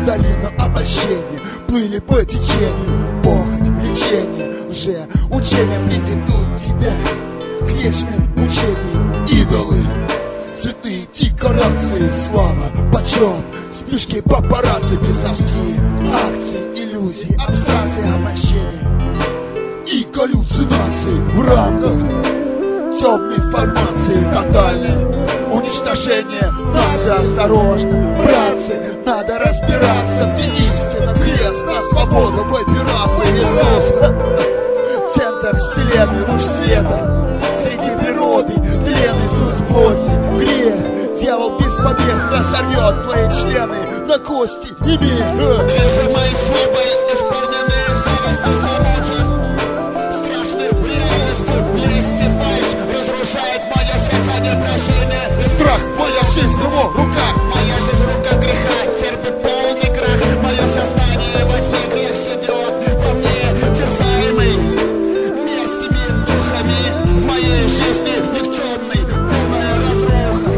долину обольщения, плыли по течению, похоть, влечение, лжеучения приведут тебя к вечным мучениям. Идолы, цветы, декорации, слава, почет, вспышки папарацци, бесовские акции, иллюзии, абстракции, обольщения и галлюцинации в рамках темной формации. Тотальное уничтожение нации. Осторожно, братцы, надо разбираться, где истина, крест на свободу в операции. Иисус, центр вселенной, луч света среди природы, тленный суть плоти. Грех, дьявол без помех разорвет твои члены на кости и мех. Движи мои слабые, исполненные завистью замучен, страшной реальностью листифаешь, разрушает мое сердце непрощение. Страх, моя жизнь в его руках, моя жизнь в руках греха, терпит полный крах. Мое сознание во тьме, грех живет во мне, терзаемый мерзкими духами. В моей жизни никчемной полная разруха.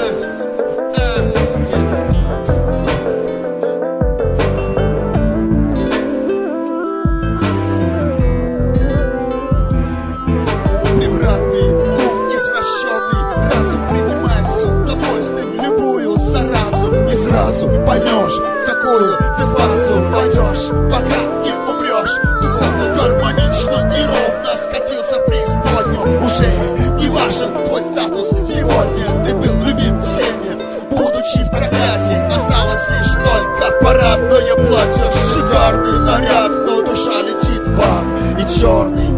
Превратный ум, извращенный разум принимает с удовольствием любую заразу. Не сразу поймешь, в какую ты фазу пойдешь, пока не умрешь. Духовно, гармонично и ровно скатился в преисподнюю. Уже не важен твой статус сегодня. Ты был любим всеми, будучи в проклятии. Осталось лишь только парадное платье, шикарный наряд, но душа летит в ад. И черный